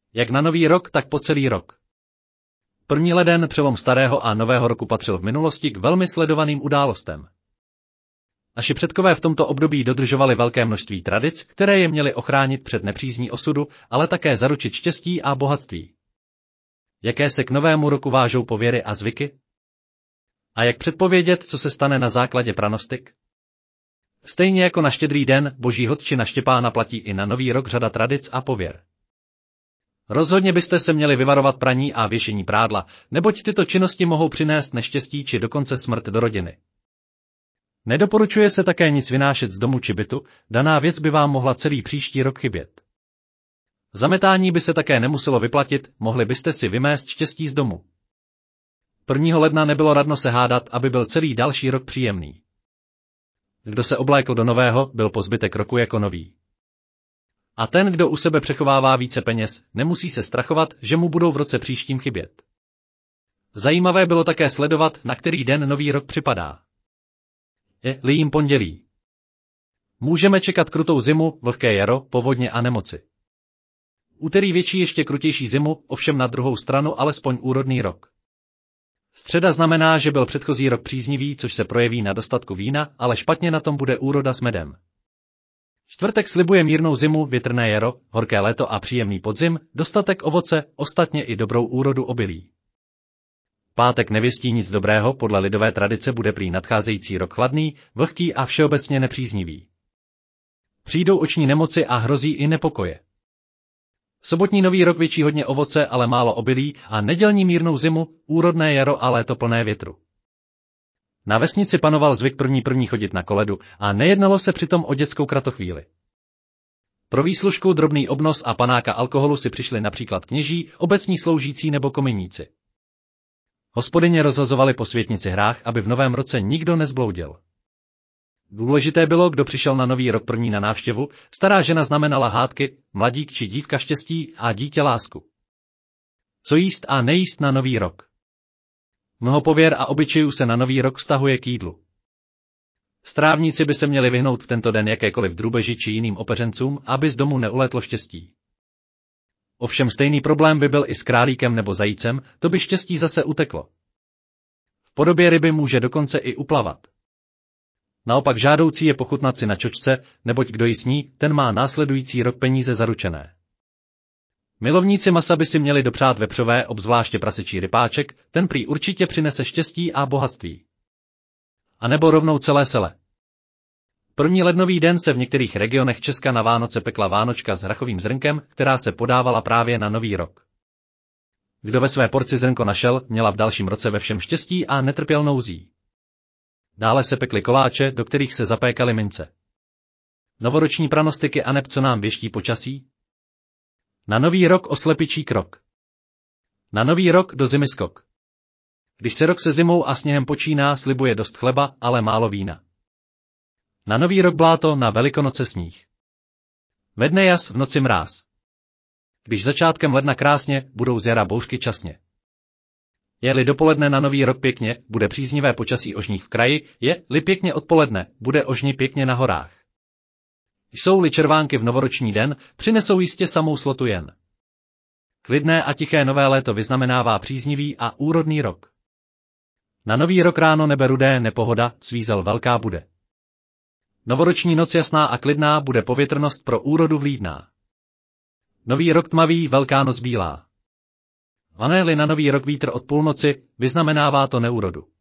Jak na nový rok, tak po celý rok. 1. leden, přelom starého a nového roku, patřil v minulosti k velmi sledovaným událostem. Naši předkové v tomto období dodržovali velké množství tradic, které je měly ochránit před nepřízní osudu, ale také zaručit štěstí a bohatství. Jaké se k novému roku vážou pověry a zvyky? A jak předpovědět, co se stane na základě pranostik? Stejně jako na Štědrý den, Boží hod či na Štěpána platí i na nový rok řada tradic a pověr. Rozhodně byste se měli vyvarovat praní a věšení prádla, neboť tyto činnosti mohou přinést neštěstí či dokonce smrt do rodiny. Nedoporučuje se také nic vynášet z domu či bytu, daná věc by vám mohla celý příští rok chybět. Zametání by se také nemuselo vyplatit, mohli byste si vymést štěstí z domu. 1. ledna nebylo radno se hádat, aby byl celý další rok příjemný. Kdo se oblékl do nového, byl po zbytek roku jako nový. A ten, kdo u sebe přechovává více peněz, nemusí se strachovat, že mu budou v roce příštím chybět. Zajímavé bylo také sledovat, na který den nový rok připadá. Je-li jim pondělí. Můžeme čekat krutou zimu, vlhké jaro, povodně a nemoci. Úterý větší ještě krutější zimu, ovšem na druhou stranu alespoň úrodný rok. Středa znamená, že byl předchozí rok příznivý, což se projeví na dostatku vína, ale špatně na tom bude úroda s medem. Čtvrtek slibuje mírnou zimu, větrné jaro, horké léto a příjemný podzim, dostatek ovoce, ostatně i dobrou úrodu obilí. Pátek nevěstí nic dobrého, podle lidové tradice bude prý nadcházející rok chladný, vlhký a všeobecně nepříznivý. Přijdou oční nemoci a hrozí i nepokoje. Sobotní nový rok větší hodně ovoce, ale málo obilí, a nedělní mírnou zimu, úrodné jaro a léto plné větru. Na vesnici panoval zvyk první chodit na koledu a nejednalo se přitom o dětskou kratochvíli. Pro výslužku, drobný obnos a panáka alkoholu si přišli například kněží, obecní sloužící nebo kominíci. Hospodyně rozhazovali po světnici hrách, aby v novém roce nikdo nezbloudil. Důležité bylo, kdo přišel na nový rok první na návštěvu, stará žena znamenala hádky, mladík či dívka štěstí a dítě lásku. Co jíst a nejíst na nový rok? Mnoho pověr a obyčejů se na nový rok vztahuje k jídlu. Strávníci by se měli vyhnout v tento den jakékoliv drůbeži či jiným opeřencům, aby z domu neulétlo štěstí. Ovšem stejný problém by byl i s králíkem nebo zajícem, to by štěstí zase uteklo. V podobě ryby může dokonce i uplavat. Naopak žádoucí je pochutnat si na čočce, neboť kdo ji sní, ten má následující rok peníze zaručené. Milovníci masa by si měli dopřát vepřové, obzvláště prasečí rypáček, ten prý určitě přinese štěstí a bohatství. A nebo rovnou celé sele. 1. lednový den se v některých regionech Česka na Vánoce pekla vánočka s hrachovým zrnkem, která se podávala právě na nový rok. Kdo ve své porci zrnko našel, měla v dalším roce ve všem štěstí a netrpěl nouzí. Dále se pekly koláče, do kterých se zapékaly mince. Novoroční pranostiky aneb co nám věští počasí? Na nový rok oslepičí krok. Na nový rok do zimy skok. Když se rok se zimou a sněhem počíná, slibuje dost chleba, ale málo vína. Na nový rok bláto, na Velikonoce sníh. Ve dne jas, v noci mráz. Když začátkem ledna krásně, budou z jara bouřky časně. Je-li dopoledne na nový rok pěkně, bude příznivé počasí ožních v kraji, je-li pěkně odpoledne, bude ožni pěkně na horách. Jsou-li červánky v novoroční den, přinesou jistě samou slotu jen. Klidné a tiché nové léto vyznamenává příznivý a úrodný rok. Na nový rok ráno nebe rudé, nepohoda, svízel velká bude. Novoroční noc jasná a klidná, bude povětrnost pro úrodu vlídná. Nový rok tmavý, velká noc bílá. Lané-li na nový rok vítr od půlnoci, vyznamenává to neúrodu.